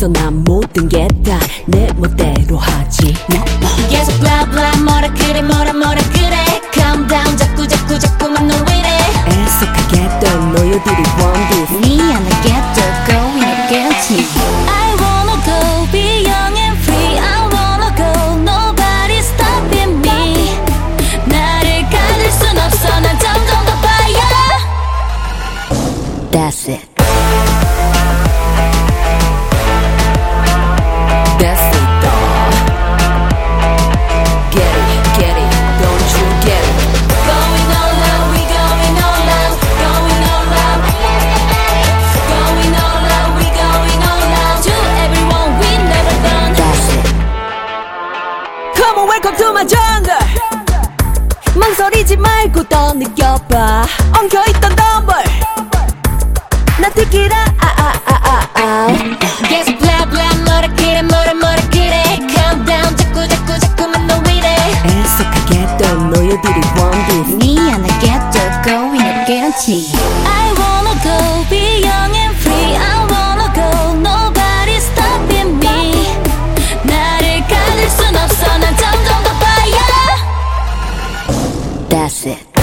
없어 난 모든 게 다 내 멋대로 하지. 계속 blah blah 뭐라 그래 뭐라 그래. Calm down 자꾸만 너 이래. 애석하겠던 너희들이 원두 미안하겠다 going against me. I wanna go be young and free. I wanna go nobody stopping me. 나를 가릴 순 없어 난 점점 더 fire. That's it. That's it, dawg. Get it, don't you get it? Going all out, we going all out. Going all out, going all out, we going all out. To everyone we never done. That's it. Come on, welcome to my jungle. 망설이지 말고 더 느껴봐. 엉켜있던 덤블 나 take it out. 계속 blah blah 뭐라 그래. Calm down 자꾸만 너 이래. 애석하겠던 너희들이 원두 미안하겠다 going against me. I wanna go be young and free. I wanna go nobody stopping me. 나를 가릴 순 없어 난 점점 더 fire. That's it.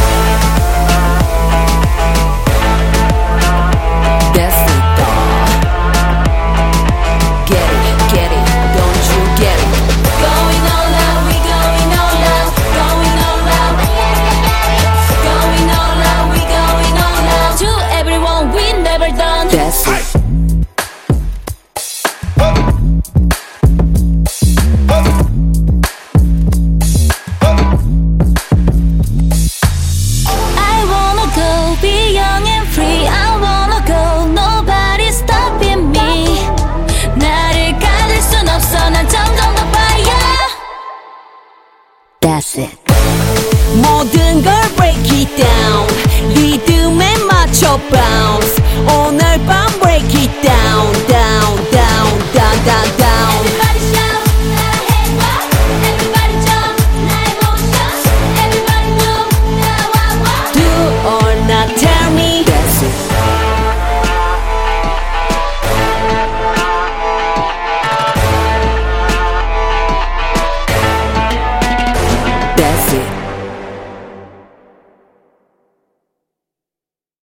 That's it, dawg. Get it, don't you get it? Going all out, we going all out. Going all out, going all out, we going all out. To everyone we never done. That's it. I wanna go be young and free. I wanna go nobody stopping me. 나를 가릴 순 없어 난 점점 더 fire. That's it. 모든 걸 break it down. 리듬에 맞춰 bounce. 오늘 밤 break it down.